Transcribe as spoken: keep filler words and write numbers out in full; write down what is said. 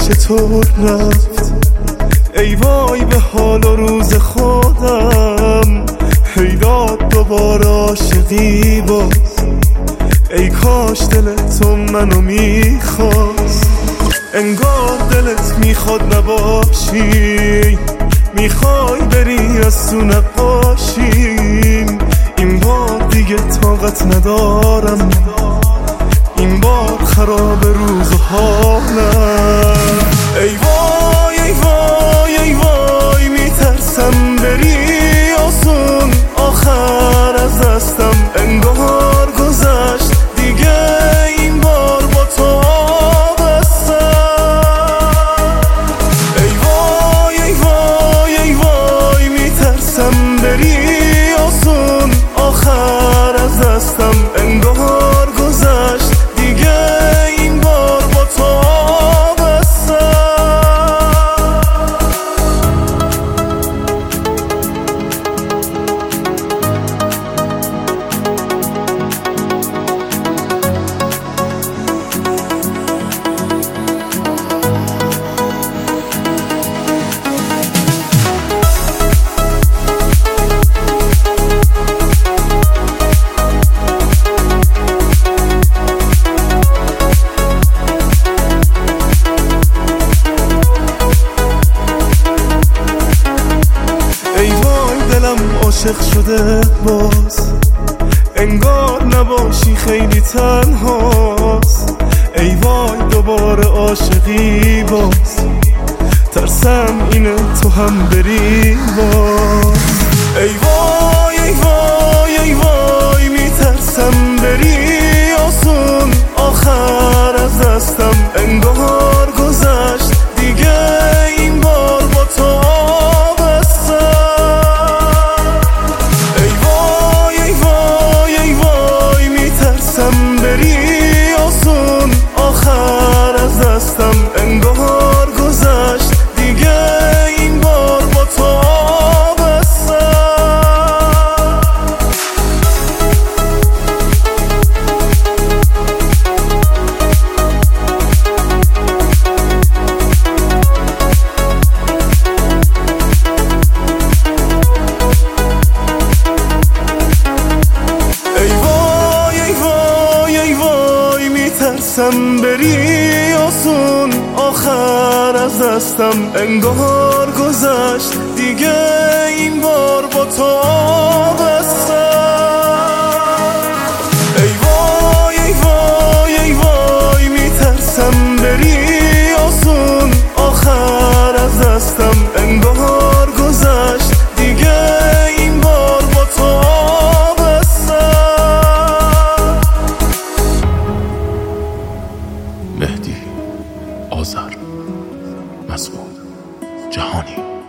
چطور رفت، ای وای به حال و روز خودم، هی داد دوباره عاشقی باز، ای کاش دل تو منو میخواست، انگار دلت میخواد نباشی، میخوای بری از تو نقاشیم، این بار دیگه طاقت ندارم، این بار خراب روز و حالم، ای وای ای وای ای وای میترسم بری آسون، آخر از دستم انگار گذشت، دیگه این بار با تو آبستم، ای وای ای وای ای وای میترسم بری آسون، آخر از دستم انگار گذشت، دیگه این بار با تو آبستم. ای وای دلم عاشق شده باز، انگار نباشی خیلی تنهاست، ای وای دوباره عاشقی باز، ترسم اینه تو هم بری باز، ای وای ای وای ای وای میترسم بری آسون، آخر از دستم انگار گذشت، دیگه این بار با تو آبستم، ای وای ای وای ای وای میترسم بری آسون، آخر از دستم انگار گذشت، دیگه این بار با تو آبستم. ای وای ای وای ای وای میترسم بری آسون، آخر از دستم انگار گذشت، دیگه این بار با تو آبستم، ای وای ای وای ای وای میترسم بری آسون، آخر از دستم انگار گذشت، دیگه این بار با تو آبستم. مهدی آذر، مسعود جهانی.